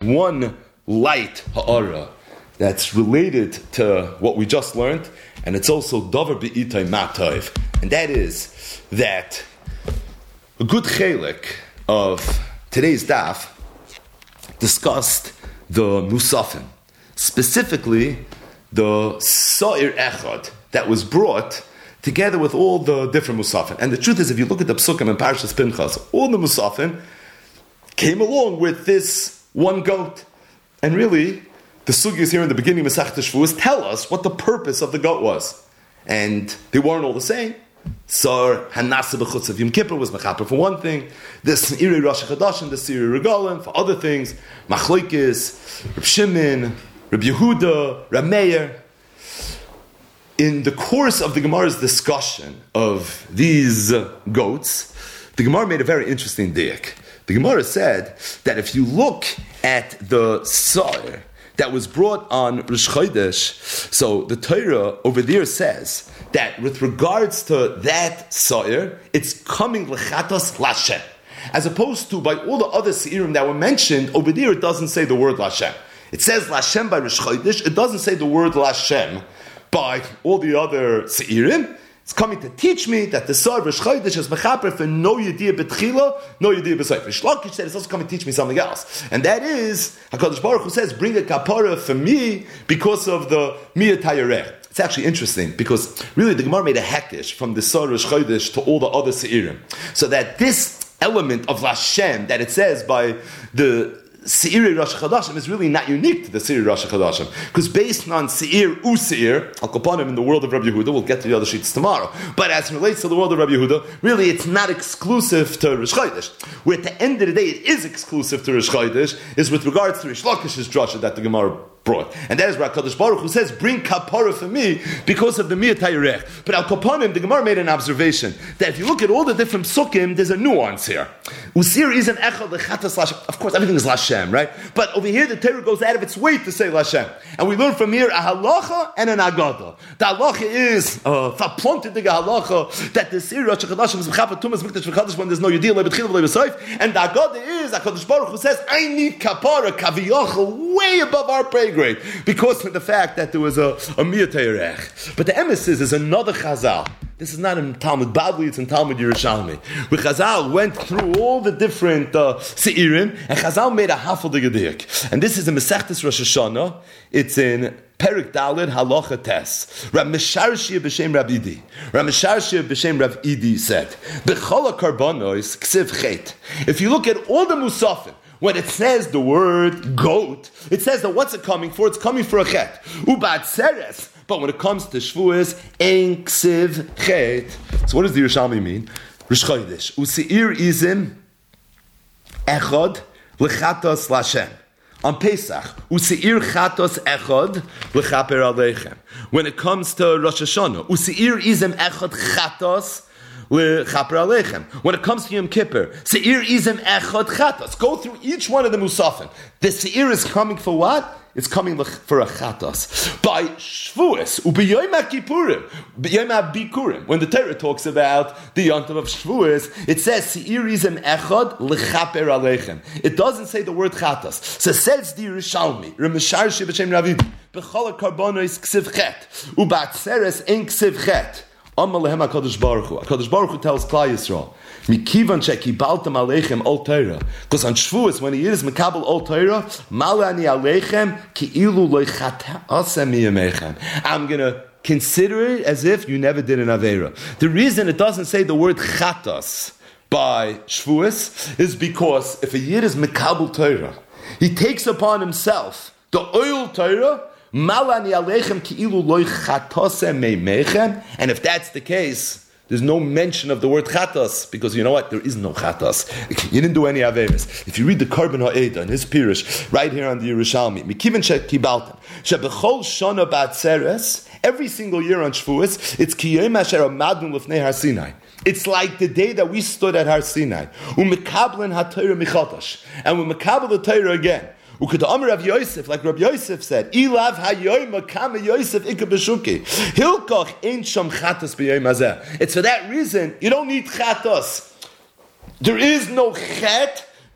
one light ha'ara that's related to what we just learned, and it's also davar be'itay matayv, and that is that a good chelik of today's daf discussed the musafim, specifically the sa'ir echad that was brought together with all the different musafim. And the truth is, if you look at the psukim in Parshas Pinchas, all the musafim came along with this one goat. And really, the sugyas here in the beginning of Masechta Shvuos tell us what the purpose of the goat was. And they weren't all the same. So Hanasa b'chutz of Yom Kippur was mechaper for one thing. The Seiri Rosh Chodashim, the Seiri Regalim for other things. Machlokes, Reb Shimon, Reb Yehuda, Reb Meir. In the course of the Gemara's discussion of these goats, the Gemara made a very interesting diak. The Gemara said that if you look at the Sa'ir that was brought on Rosh Chodesh, so the Torah over there says that with regards to that Sa'ir, it's coming l'chatos l'Hashem. As opposed to by all the other Se'irim that were mentioned, over there it doesn't say the word l'Hashem. It says l'Hashem by Rosh Chodesh, it doesn't say the word l'Hashem by all the other Se'irim. It's coming to teach me that the Sa'ir Rosh Chodesh is mechaper for no yediyah b'tchila, no yediyah b'sayf. Rish Lakish said it's also coming to teach me something else. And that is, HaKadosh Baruch Hu says, bring a kapara for me because of the miyat hayarech. It's actually interesting because really the Gemara made a hektish from the Sa'ir Rosh Chodesh to all the other Se'irim. So that this element of Lashem that it says by the Seiri Rosh Chodashim is really not unique to the Seiri Rosh Chodashim, because based on Seir Useir, Al Kapanim in the world of Rabbi Yehuda, we'll get to the other sheets tomorrow, but as it relates to the world of Rabbi Yehuda, really it's not exclusive to Rosh Chodesh. Where at the end of the day it is exclusive to Rosh Chodesh is with regards to Rish Lakish's drasha that the Gemara brought. And that is where HaKadosh Baruch Hu says, bring kapara for me because of the miyat hayarech. But Al Kapanim, the Gemara made an observation that if you look at all the different psukim, there's a nuance here. Usir is an echad lechatas Lashem. Of course, everything is Lashem, right? But over here, the Torah goes out of its way to say Lashem. And we learn from here a halacha and an agada. The halacha is planted the halacha that the Seir Rosh Chodashim is mechaper tumas mikdash v'chadash when there's no yediyah lebetchila v'lebesayf. And the agada is HaKadosh Baruch Hu says, I need kapara kaviyachal way above our pay grade because of the fact that there was a miyat hayarech. But the emesis is another chazal. This is not in Talmud Bavli, it's in Talmud Yerushalmi. Where Chazal went through all the different Se'irim, and Chazal made a hafal digadik. And this is in Masechtas Rosh Hashanah. It's in Perik Daled Halacha Tes. Rav Misharshia b'shem Rav Idi. Rav Misharshia b'shem Rav Idi said, B'chol ha'karbanos ksiv chet. If you look at all the musafim, when it says the word goat, it says that what's it coming for? It's coming for a chet. Ubat seres. But when it comes to Shvuos, ein ksiv chet. So what does the Yerushalmi mean? Rosh Chodesh. Useir izim echad lechatos Lashem. On Pesach, useir chatos echad lechaper aleichem. When it comes to Rosh Hashanah, useir izim echad chatos lechaper aleichem. When it comes to Yom Kippur, seir izim echad chatos. Go through each one of the musafim. The seir is coming for what? It's coming for a chatos. By Shvuos, u'b'yom ha'kippurim, b'yom ha'bikurim, when the Torah talks about the yontav of Shvuos, it says, Seir izem echad l'chaper aleichem. It doesn't say the word chatos. So says the Yerushalmi, Remesharshi b'shem Ravidi, b'chol ha'karbonos ksiv chet, u'ba'atzeres ein ksiv chet. Amal lehem HaKadosh Baruch Hu. HaKadosh Baruch Hu tells Klal Yisrael, Mikivan shekibaltem aleichem ol Torah. Because on Shvuos, when he is mekabel ol Torah, malani aleichem ki'ilu loichata'asem miyamechem. I'm going to consider it as if you never did an Aveira. The reason it doesn't say the word chatas by Shvuos is because if a Yid is mekabel Torah, he takes upon himself the oil Torah, malani aleichem ki'ilu loichata'asem miyamechem. And if that's the case, there's no mention of the word chatas, because you know what? There is no chatas. You didn't do any averis. If you read the Karban Ha'eda in his Pirush, right here on the Yerushalmi, Mikiven shekibaltem, shebechol shana ba'atzeres, every single year on Shvuos, it's kiyom asher amadnu lifnei Har Sinai. It's like the day that we stood at Har Sinai. Umekablen haTorah michatash, and we mekabel the Torah again. Uked Amar Rav Yosef, like Rav Yosef said, Ilav hayoyma kama Yosef ikka b'shuki. Hilkoch ain't sham chatos b'yom hazeh. It's for that reason you don't need chatos. There is no chet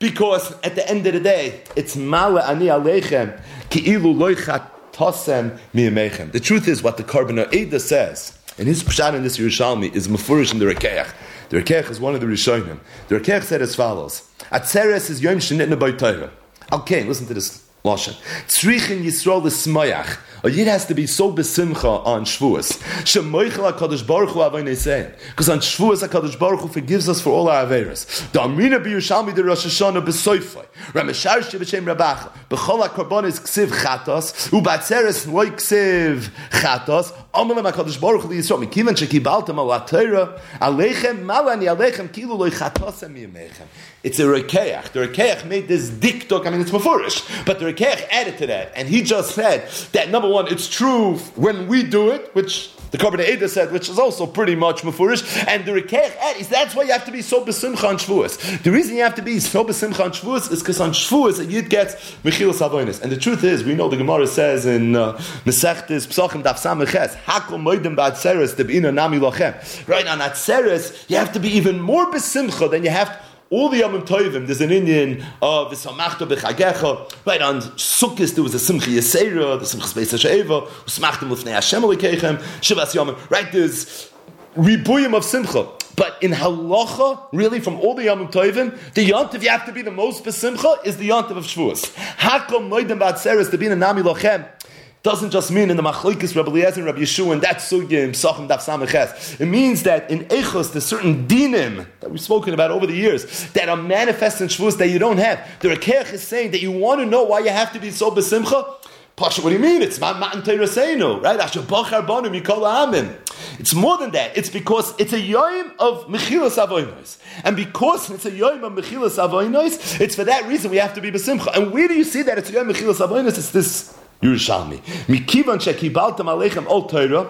Because at the end of the day, it's Mala Ani Aleichem Ki'ilu Loichat Tosem Miyamechem. The truth is what the Karboner Eda says, and his pshat in this Yerushalmi is Mefurish in the Rekeach. The Rekeach is one of the Rishonim. The Rekeach said as follows: Atzeres is Yom Shenitna B'Y Torah. Okay, listen to this lashon. Tzrichin Yisrael l'smayach. A yid has to be so besimcha on Shavuos. Shemoichel HaKadosh Baruch Hu Avoynei Sein. Because on Shavuos HaKadosh Baruch Hu forgives us for all our averos. The Amrina B'Yerushalmi the Rosh Hashanah b'Soifai. Rameshar Sheb'Shem Rabacha. B'chol HaKarbonis Ksiv Chatos. U'Batzeres Loi Ksiv Chatos. Amalem HaKadosh Baruch Hu Yisrael. Mikivan shekibaltem al HaTorah. Aleichem malani aleichem kilu loi chatosem miyamechem. It's a Rekeach. The Rekeach made this diktok. I mean, it's mafurish. But the Rekeach added to that. And he just said that, number one, it's true when we do it, which the Karboner Eda said, which is also pretty much mafurish. And the Rekeach added, that's why you have to be so besimcha on Shavuos. The reason you have to be so besimcha on Shavuos is because on Shavuos a yid gets mechilas avonis. And the truth is, we know the Gemara says in Mesechtes Psachim Daf Samech Hakol moedem ba'atzeres deb'ina nami lochem. Right, on Atzeres, you have to be even more besimcha than you have to. All the Yomim Tovim, there's an Indian of V'samachta b'chagecha. Right, on Sukkot there was a Simcha Yisera, the Simcha Beis HaShe'eva, Usmachtem L'fnei Hashem Elokeichem, Shivas Yomim. Right, there's Ribuyim of Simcha. But in Halacha, really, from all the Yomim Tovim, the Yontiv you have to be the most besimcha is the Yontiv of Shavuos. Hakom moedem ba'atzeres to be in a nami lochem. Doesn't just mean in the Machlokes Rabbi Eliezer and Rabbi Yeshua and that sugya in Psachim Daf Samech. It means that in Eichos there's certain dinim that we've spoken about over the years that are manifest in Shavuos that you don't have. The Rekeach is saying that you want to know why you have to be so besimcha. Pasha, what do you mean? It's Matan Torah Seinu, right? Asher Bachar Banu Mikol Ha'amim. It's more than that. It's because it's a Yom of Mechilas Avonos. And because it's a Yom of Mechilas Avonos, it's for that reason we have to be besimcha. And where do you see that it's a Yom of Mechilas Avonos? It's this Yerushalmi. Mikivan shekibaltem aleichem ol Torah,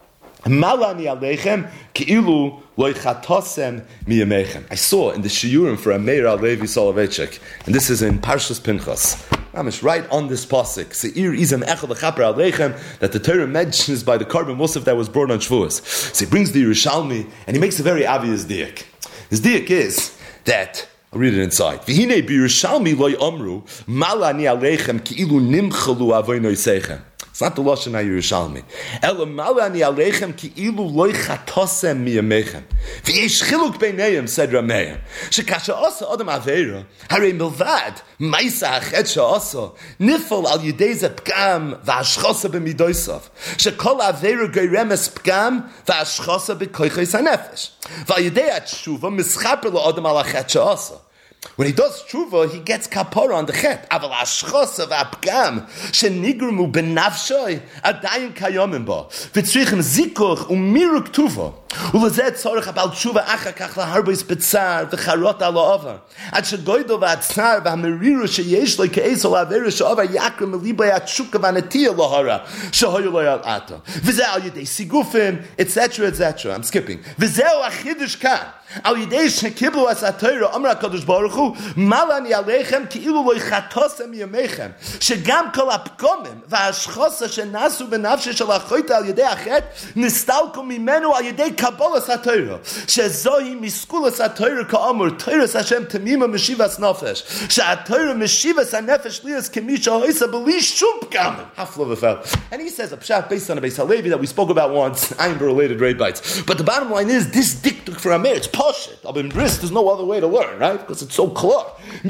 malani aleichem ki'ilu loy chatosem miyamechem. I saw in the shiurim for Meir Alevi Soloveitchik, and this is in Parshas Pinchas. Amish, right on this pasuk, Seir izem echad lechaper aleichem, that the Torah mentions by the Karban Musaf that was brought on Shavuos. So he brings the Yerushalmi, and he makes a very obvious diak. His diak is that, I'll read it inside. V'hinei b'Yerushalmi loy amru malani aleichem ki'ilu nimchalu avoynoi seichem. It's not the lashon HaYerushalmi. Ela malani aleichem ki'ilu loy chatosem miyamechem. V'yesh chiluk beinayim, said Rameir. Shekasha asa adam aveira harei milvad ma'isa achet she'asa nifol al yidei ze pgam v'ashchosa b'midoisav shekol aveira goyremes pgam v'ashchosa b'koichos hanefesh v'yidei atshuva mischaper lo adam al achet she'asa. When he does tshuva, he gets kapara on the chet. Aval ashchos of apgam shenigrumu benafshoy adayim kayomim ba v'tzrichim zikuch umiruk tuva ulazet tzorich abal tshuva achakach laharbois betzar v'charot ala avar ad shegoydo v'atzar v'hameriru sheyesh lo ke'esol averu she'avar yakrim melibay atshuka v'anetiya lahara shehoyu lo yal ato v'zeh al yidei sigufim etc. etc. I'm skipping. V'zeh achidush kan al yidei shekiblu as atayra amra kadosh baruch hu malani aleichem ki'ilu lo chatosem yamechem shegam kol apkomim v'ashchosa shenasu b'nafshe shel achoyta al yidei achet nistalku mimenu al yidei kabbalas atayra shezohi miskulas atayra ka'amur tayras Hashem temima meshivas nafesh she'atayra meshivas hanefesh lias kemisha hoisa b'lish shum pgamim hafla v'fel. And he says a pshat based on a Beis Halevi that we spoke about once, Ayin related Rebbites. But the bottom line is this diktuk for Ameir, it's poshut. Abim bris, there's no other way to learn, right? Because it's so clear.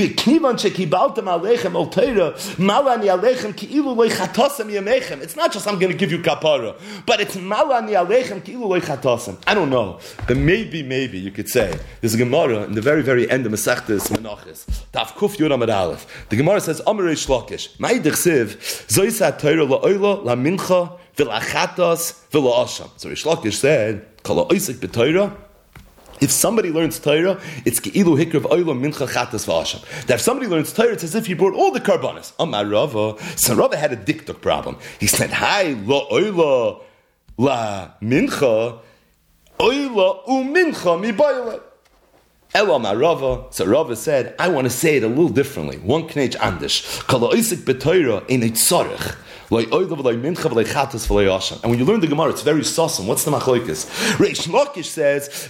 It's not just I'm going to give you kapara, but it's malani aleichem ki'ilu lo chatasem. I don't know, but maybe you could say there's a Gemara in the very, very end of Masechtes Menachos, Daf Kuf Yud Amud Aleph. The Gemara says, Amarei Shlokish, Ma'idich Siv, Zoysa Torah la'oila, la'mincha, v'la'chatas, v'la'asham. So Rish Lakish said, Kala oisik b'Torah. If somebody learns Torah, it's Ke'ilu Hikr of Oila Mincha Chatas V'Asham. That if somebody learns Torah, it's as if he brought all the karbanos. Amar Rava. So Rava had a diktuk problem. He said, Hi, la Oila la Mincha, Oila u Mincha mi Boila. Elo Amar Rava. So Rava said, I want to say it a little differently. One knech andish. Kala Oisik b'Torah in a tzorich. And when you learn the Gemara, it's very sossum. What's the machlokes? Reish Lakish says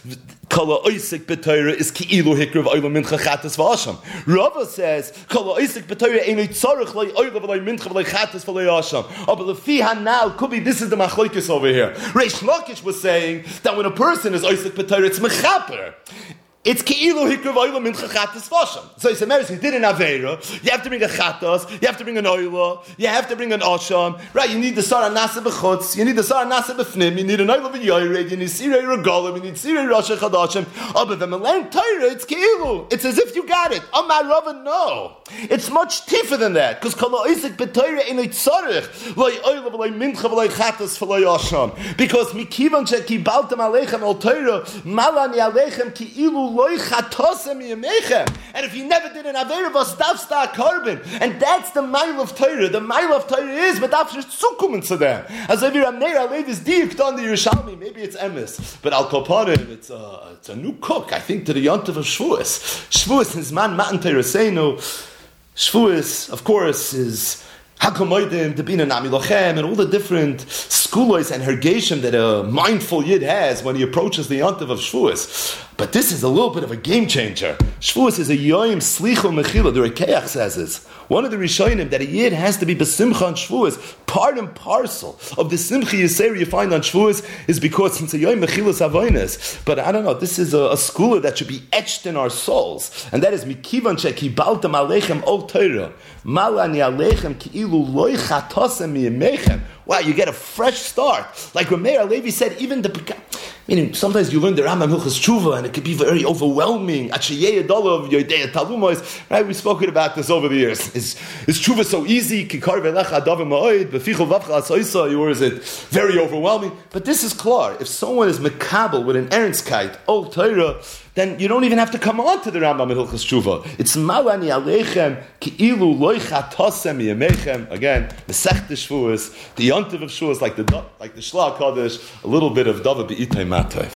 Kala Oisik B'Torah is Ki'ilu Hikra V'Oila Mincha Chatas V'Asham. Rava says, Kala Oisik B'Torah Einoi Tzarech L'Oila V'Oila Mincha V'Oila Chatas V'Oila Asham. But Lefi Hanal, could be this is the Machlokes over here. Reish Lakish was saying that when a person is Oisik B'Torah, it's Mechaper. It's Ki'ilu Hikra V'Oila Mincha Chatas V'Asham. So he said, Maris, you did an Aveira, you have to bring a Chatas, you have to bring an Oila, you have to bring an Asham, right? You need the Sarah Nasa B'Chutz, you need the Sarah Nasa B'Fnim, you need an Oila V'Yored, you need Sirei Regalim, you need Sirei Rosh Chadashim. Oh, but when we learn Torah, it's Ki'ilu. It's as if you got it. Amar Rava, no. It's much tougher than that, because Kala Oisik B'Torah Einoi Tzarech, L'Oila V'Oila Mincha V'Oila Chatas V'Oila Asham. Because Mikivan Shekibaltem Aleichem Al Torah, Malani Aleichem Ki'ilu and if you never did an Aveira Vastavsta carbon, and that's the mile of Torah. The mile of Torah is Medafshir Tzukum to them. As if you're Amneir Alev is Dik on the Yerushalmi, maybe it's Emes, but Al Kopanim, it's a new cook, I think, to the Yontav of Shavuos. Shavuos is man Matan Torah Seinu. Shavuos, of course, is Hakomoidim, Debina Nami Lochem, and all the different skulos and hergeshim that a mindful yid has when he approaches the Yontav of Shavuos. But this is a little bit of a game changer. Shavuos is a yoyim slicho mechila. The Rekeach says it. One of the Rishonim that a yid has to be besimcha on Shavuos, part and parcel of the simcha yisera you find on Shavuos is because it's a yoyim mechilas avonos. But I don't know, this is a schooler that should be etched in our souls, and that is mikivan shekibaltem alechem ol Torah malani alechem ki'ilu loy chatosem miyemechem. Wow, you get a fresh start. Like Rameir Alevi said, even the... Meaning, sometimes you learn the Rambam Hilchos Tshuva, and it can be very overwhelming. Right? We spoke about this over the years. Is Tshuva so easy? Or is it very overwhelming? But this is clear. If someone is mekabel with an erenskite, old Torah, then you don't even have to come on to the Rambam Hilchos Tshuva. It's malani alechem ki'ilu loy chatosem yemechem. Again, the Sechta Shavuos, the Yontav of Shavuos, like the Shla Kodesh, a little bit of Dava B'itay Matay.